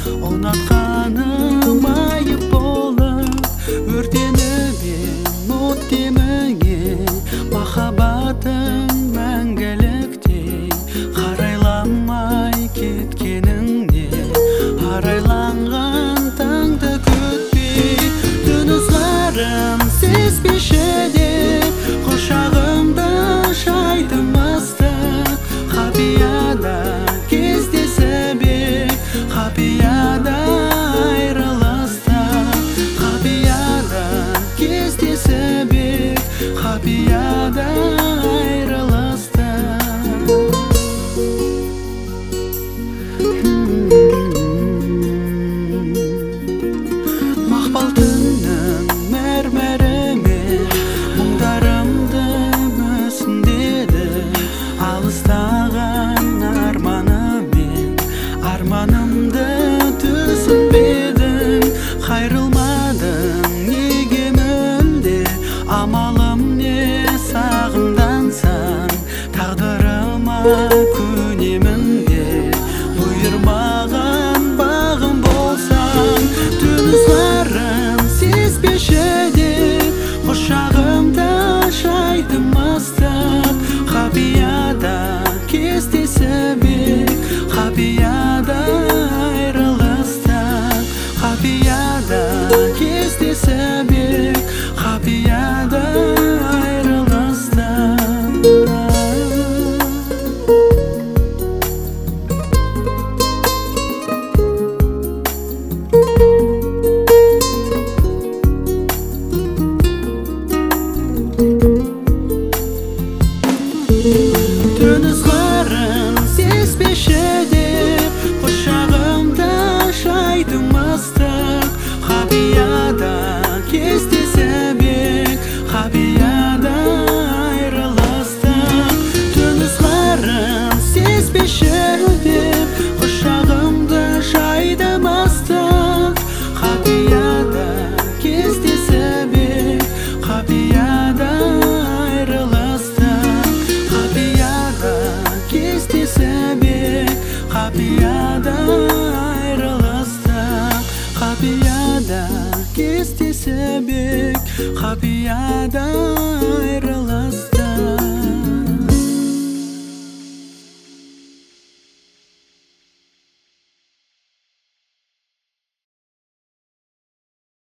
ұнатқаным айып болып өртеніп от деміңе махаббатым мәңгіліктей қарайламай кеткеніңе арайланған таңды күтпей түн ызғарын сезбеші деп құшағымда шайдым ыстық қапияда кездесіп ек қапияда айрылыстық қапияда кездесіп ек қапияда айрылыстық мақпал түннің мәрмәрімен мұңдарымды мүсіндеді алыстаған арманымды түсінбедің қайрылмадың неге мүлде амалым не сағымдансаң тағдырыма көнемін бе бұйырмаған бағым болсаң түн ызғарын сезбеші деп құшағымда шайдым ыстық қапияда кездесіп ек қапияда айрылыстық қапияда кездесіп ек қапияда айрылыстық түн ызғарын сезбеші деп құшағымда шайдым ыстық қапияда кездесіп ек қапияда айрылыстық түн ызғарын сезбеші деп құшағымда шайдым ыстық қапияда кездесіп ек қапияда кездесіп ек қапияда айрылыстық қапияда кездесіп ек қапияда айрылыстық